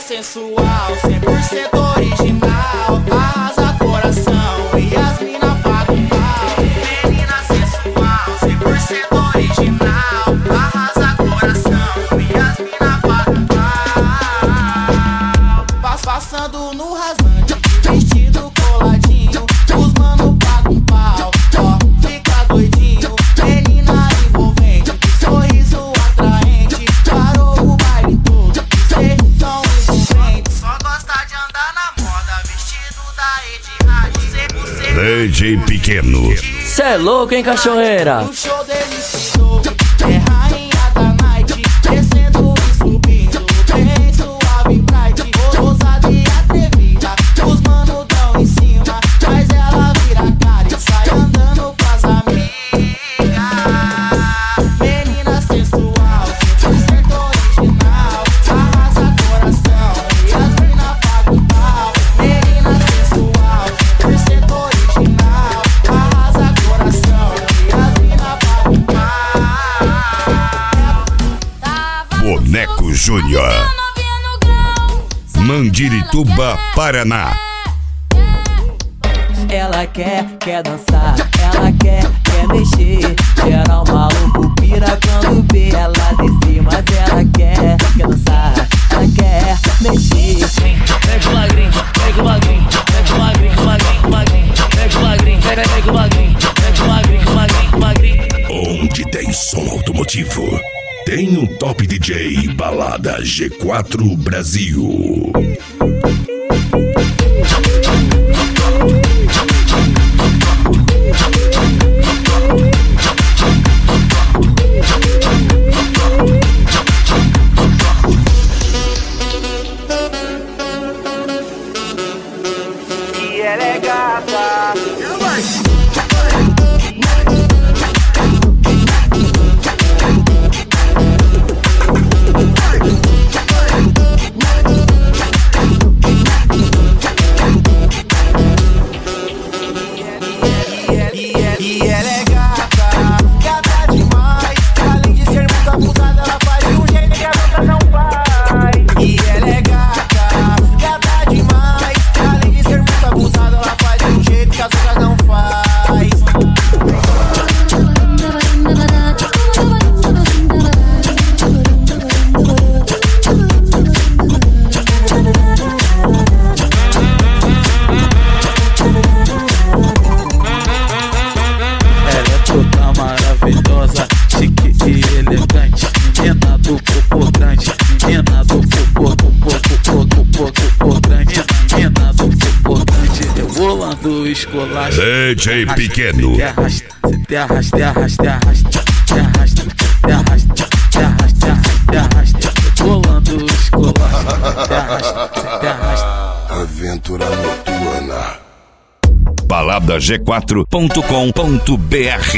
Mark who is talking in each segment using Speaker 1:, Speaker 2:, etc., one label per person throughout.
Speaker 1: sensual, 100% original, arrasa coração e as mina pagam pau. Menina sensual, 100% original, arrasa coração e as mina pagam pau. Passando no rasante, vestido coladinho, os mano pagam pau. Ó, fica doidinho, menina envolvente, sorriso atraente, parou o baile todo, cê tão envolvente. Só gosta de andar na moda, vestido da Etihad.
Speaker 2: DJ Pequeno.
Speaker 3: Cê é louco, hein, cachoeira?
Speaker 1: O show dele se ouve, é rainha da night, descendo e subindo, bem suave, bright, ousada e atrevida. Os mano tão em cima, mas ela vira cara e sai andando com as amigas. Menina sensual, 100% original, arrasa coração e as mina pagam pau. Menina sensual, 100% original, arrasa coração e as mina pagam pau.
Speaker 2: Boneco Júnior. Mandirituba, Paraná.
Speaker 3: Ela quer dançar, ela quer mexer. Geral maluco pira quando vê ela descer. Mas ela quer dançar, ela quer mexer. Pega o magrinho, pega o magrinho, pega o magrinho, magrinho, magrinho. Pega o magrinho, pega o magrinho, pega o magrinho, magrinho, magrinho.
Speaker 2: Onde tem som automotivo, tem um Top DJ Balada G4 Brasil.
Speaker 1: E ela é gata.
Speaker 2: DJ Pequeno.
Speaker 3: Te arrasta, te arrasta, te arrasta, te arrasta, te arrasta, te arrasta, te arrasta. Rolando escolar, te arrasta, te arrasta.
Speaker 2: Aventura noturna. Baladag4.com.br.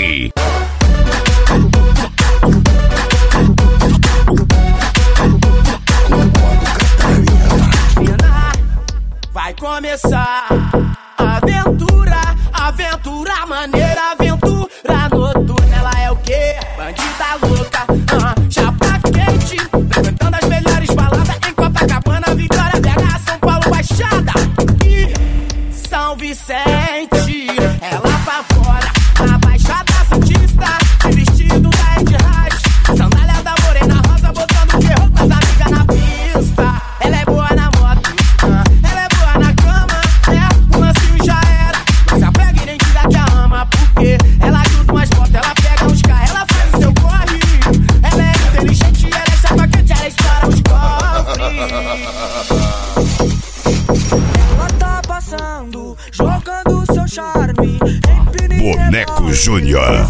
Speaker 1: Vai começar aventura, aventura maneira, aventura noturna. Ela é o quê? Bandida louca, chapa quente, frequentando as melhores baladas em Copacabana, Vitória, BH, São Paulo, Baixada e São Vicente. Ela apavora na Baixada Santista, de vestido da Etihad, sandália da Morena Rosa, botando terror com as amigas na pista. Ela é boa na moto, ela é boa na cama, o lancinho já era. Se apega e nem diga que a ama, porque ela ajuda umas motos, ela pega uns carros, ela faz o seu corre. Ela é inteligente, ela é chapa quente, ela estoura os cofres. Ela tá passando, jogando seu charme.
Speaker 2: Boneco Júnior.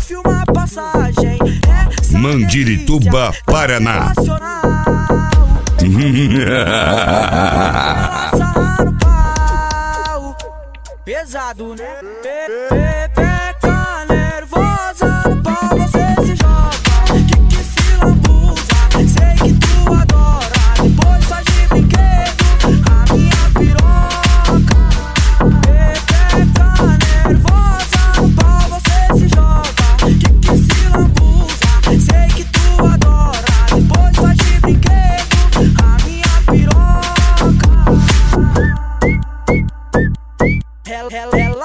Speaker 2: Mandirituba, Paraná.
Speaker 1: Pesado, né? Pepeca nervosa, no pau você se joga. Que se lambuza, sei que tu adora. Depois faz de brinquedo a minha piroca. Pepeca nervosa, no pau você se joga. Que se lambuza, sei que tu adora. Depois faz de brinquedo a minha piroca.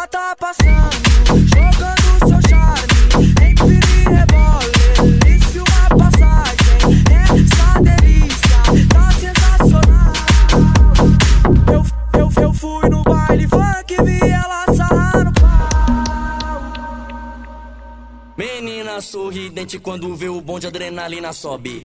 Speaker 4: ela tá passando, jogando seu charme, empire e rebole, eles filmam a passagem, essa delícia tá sensacional. Eu fui no baile funk, vi ela sarrar no pau.
Speaker 5: Menina sorridente, quando vê o bonde, adrenalina sobe.